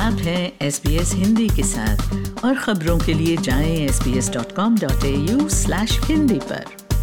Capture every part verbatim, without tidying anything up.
आप हैं S B S Hindi के साथ और खबरों के लिए जाएं S B S dot com dot A U slash Hindi पर।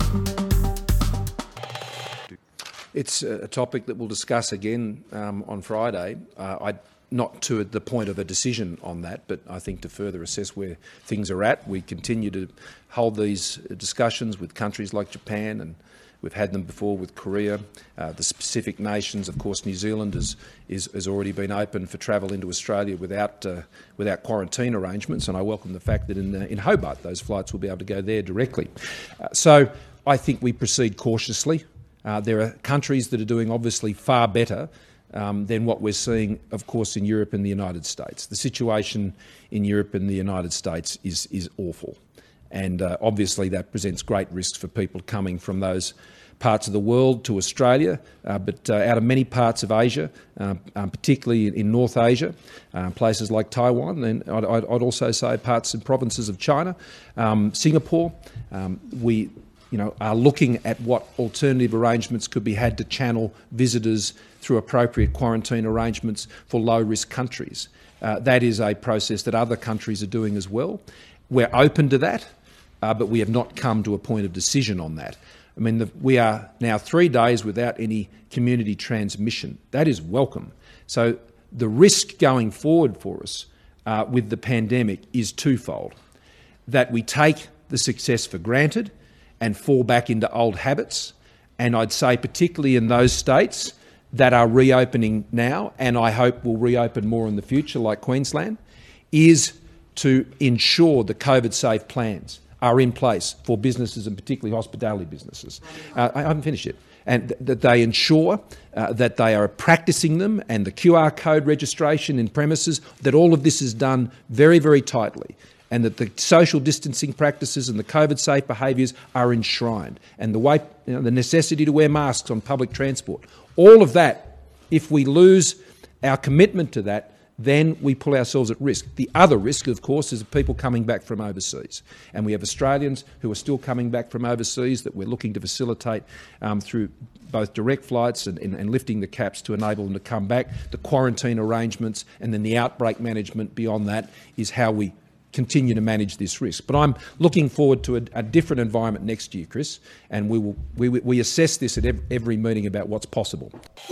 It's a topic that we'll discuss again um, on Friday. Uh, I not to the point of a decision on that, but I think to further assess where things are at. We continue to hold these discussions with countries like Japan, and we've had them before with Korea. Uh, the specific nations, of course, New Zealand is, is, has already been open for travel into Australia without, uh, without quarantine arrangements, and I welcome the fact that in, uh, in Hobart those flights will be able to go there directly. Uh, so I think we proceed cautiously. Uh, there are countries that are doing obviously far better um, than what we're seeing, of course, in Europe and the United States. The situation in Europe and the United States is, is awful. And uh, obviously that presents great risks for people coming from those parts of the world to Australia, uh, but uh, out of many parts of Asia, uh, um, particularly in North Asia, uh, places like Taiwan, and I'd, I'd also say parts and provinces of China, um, Singapore. Um, we you know, are looking at what alternative arrangements could be had to channel visitors through appropriate quarantine arrangements for low-risk countries. Uh, that is a process that other countries are doing as well. We're open to that, uh, but we have not come to a point of decision on that. I mean, the, we are now three days without any community transmission. That is welcome. So the risk going forward for us uh, with the pandemic is twofold. That we take the success for granted and fall back into old habits, and I'd say particularly in those states that are reopening now, and I hope will reopen more in the future, like Queensland, is to ensure the COVID-safe plans are in place for businesses and particularly hospitality businesses. Uh, I haven't finished yet. And th- that they ensure uh, that they are practicing them, and the Q R code registration in premises, that all of this is done very, very tightly, and that the social distancing practices and the COVID-safe behaviours are enshrined, and the way, you know, the necessity to wear masks on public transport. All of that, if we lose our commitment to that, then we pull ourselves at risk. The other risk, of course, is people coming back from overseas. And we have Australians who are still coming back from overseas that we're looking to facilitate um, through both direct flights and, and, and lifting the caps to enable them to come back. The quarantine arrangements and then the outbreak management beyond that is how we continue to manage this risk. But I'm looking forward to a, a different environment next year, Chris, and we will we, we assess this at every meeting about what's possible.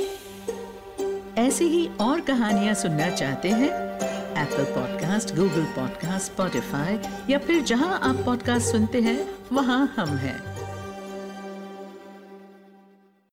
ऐसी ही और कहानियाँ सुनना चाहते हैं? Apple podcast, Google podcast, Spotify या फिर जहाँ आप पॉडकास्ट सुनते हैं वहाँ हम हैं।